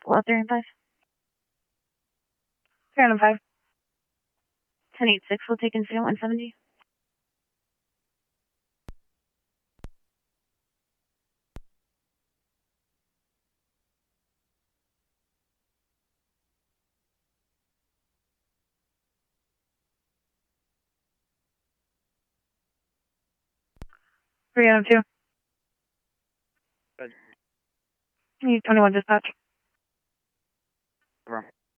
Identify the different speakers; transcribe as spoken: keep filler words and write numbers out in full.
Speaker 1: Well, three and five. Three and five. Ten eight six. We'll take incident one seventy. Three out of two.
Speaker 2: Good.
Speaker 1: Need twenty-one dispatch.
Speaker 2: Over.